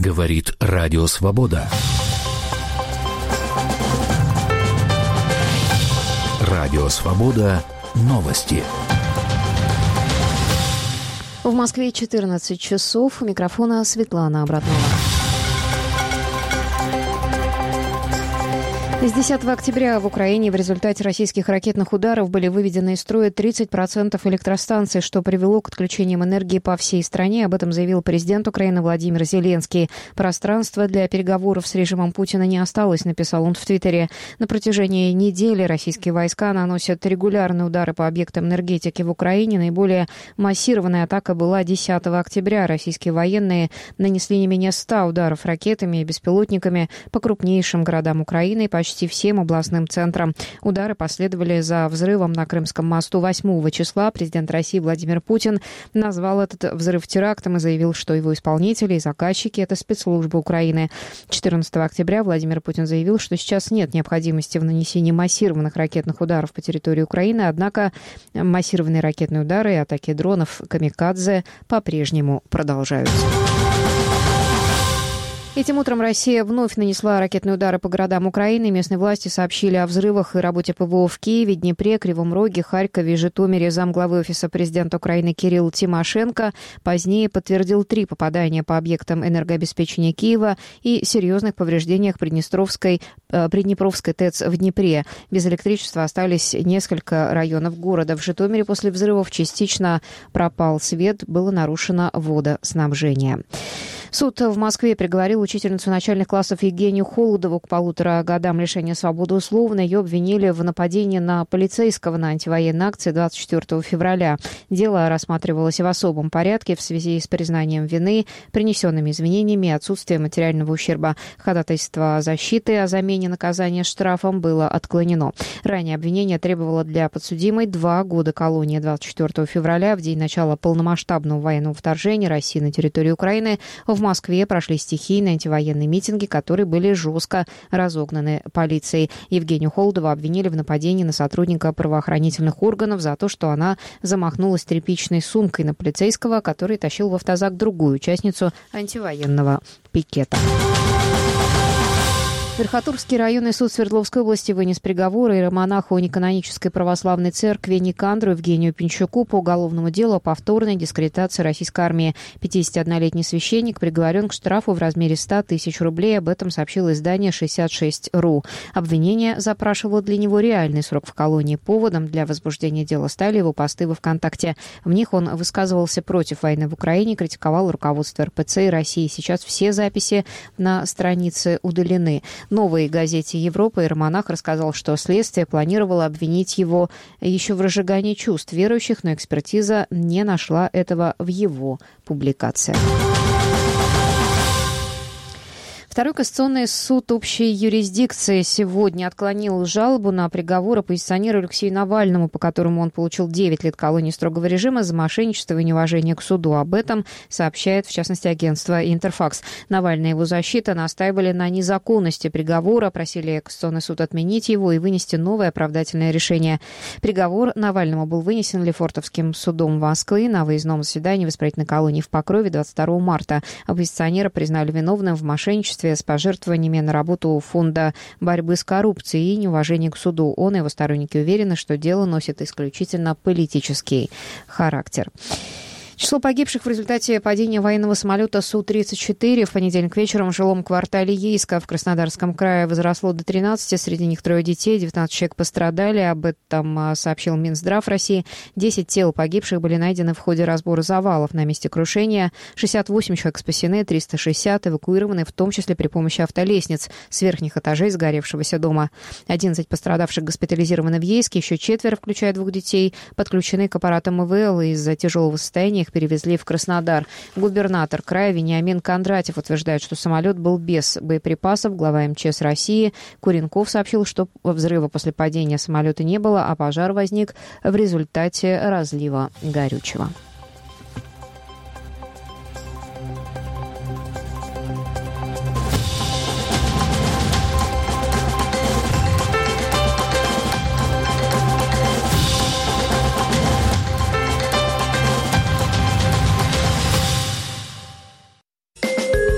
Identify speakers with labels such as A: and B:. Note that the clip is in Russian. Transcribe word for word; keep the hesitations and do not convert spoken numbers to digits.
A: Говорит Радио Свобода. Радио Свобода. Новости.
B: В Москве четырнадцать часов. У микрофона Светлана Обратнова. С десятого октября в Украине в результате российских ракетных ударов были выведены из строя тридцать процентов электростанций, что привело к отключениям энергии по всей стране. Об этом заявил президент Украины Владимир Зеленский. Пространства для переговоров с режимом Путина не осталось, написал он в Твиттере. На протяжении недели российские войска наносят регулярные удары по объектам энергетики в Украине. Наиболее массированная атака была десятого октября. Российские военные нанесли не менее ста ударов ракетами и беспилотниками по крупнейшим городам Украины и почти почти всем областным центрам. Удары последовали за взрывом на Крымском мосту восьмого числа. Президент России Владимир Путин назвал этот взрыв терактом и заявил, что его исполнители и заказчики – это спецслужбы Украины. четырнадцатого октября Владимир Путин заявил, что сейчас нет необходимости в нанесении массированных ракетных ударов по территории Украины, однако массированные ракетные удары и атаки дронов «Камикадзе» по-прежнему продолжаются. Этим утром Россия вновь нанесла ракетные удары по городам Украины. Местные власти сообщили о взрывах и работе ПВО в Киеве, Днепре, Кривом Роге, Харькове и Житомире. Замглавы офиса президента Украины Кирилл Тимошенко позднее подтвердил три попадания по объектам энергообеспечения Киева и серьезных повреждениях Приднестровской, Приднепровской ТЭЦ в Днепре. Без электричества остались несколько районов города. В Житомире после взрывов частично пропал свет, было нарушено водоснабжение. Суд в Москве приговорил учительницу начальных классов Евгению Холодову к полутора годам лишения свободы условно. Ее обвинили в нападении на полицейского на антивоенной акции двадцать четвёртого февраля. Дело рассматривалось в особом порядке в связи с признанием вины, принесенными извинениями и отсутствием материального ущерба. Ходатайство защиты о замене наказания штрафом было отклонено. Ранее обвинение требовало для подсудимой два года колонии. двадцать четвёртого февраля, в день начала полномасштабного военного вторжения России на территорию Украины, в В Москве прошли стихийные антивоенные митинги, которые были жестко разогнаны полицией. Евгению Холодову обвинили в нападении на сотрудника правоохранительных органов за то, что она замахнулась тряпичной сумкой на полицейского, который тащил в автозак другую участницу антивоенного пикета. Верхотурский районный суд Свердловской области вынес приговор иеромонаху неканонической православной церкви Никандру Евгению Пинчуку по уголовному делу о повторной дискредитации российской армии. пятидесятиоднолетний священник приговорен к штрафу в размере ста тысяч рублей. Об этом сообщило издание шестьдесят шесть точка ру. Обвинение запрашивало для него реальный срок в колонии. Поводом для возбуждения дела стали его посты во ВКонтакте. В них он высказывался против войны в Украине, критиковал руководство эр пэ цэ и России. Сейчас все записи на странице удалены. Новой газете «Европа» иеромонах рассказал, что следствие планировало обвинить его еще в разжигании чувств верующих, но экспертиза не нашла этого в его публикациях. Второй кассационный суд общей юрисдикции сегодня отклонил жалобу на приговор оппозиционеру Алексею Навальному, по которому он получил девять лет колонии строгого режима за мошенничество и неуважение к суду. Об этом сообщает, в частности, агентство «Интерфакс». Навальный и его защита настаивали на незаконности приговора, просили Кассационный суд отменить его и вынести новое оправдательное решение. Приговор Навальному был вынесен Лефортовским судом Москвы на выездном заседании в исправительной колонии в Покрове двадцать второго марта. Оппозиционера признали виновным в мошенничестве с пожертвованиями на работу Фонда борьбы с коррупцией и неуважение к суду. Он и его сторонники уверены, что дело носит исключительно политический характер. Число погибших в результате падения военного самолета Су тридцать четыре в понедельник вечером в жилом квартале Ейска в Краснодарском крае возросло до тринадцати. Среди них трое детей, девятнадцать человек пострадали. Об этом сообщил Минздрав России. десять тел погибших были найдены в ходе разбора завалов на месте крушения. шестьдесят восемь человек спасены, триста шестьдесят эвакуированы, в том числе при помощи автолестниц с верхних этажей сгоревшегося дома. одиннадцать пострадавших госпитализированы в Ейске, еще четверо, включая двух детей, подключены к аппаратам эм вэ эл и из-за тяжелого состояния их перевезли в Краснодар. Губернатор края Вениамин Кондратьев утверждает, что самолет был без боеприпасов. Глава эм че эс России Куренков сообщил, что взрыва после падения самолета не было, а пожар возник в результате разлива горючего.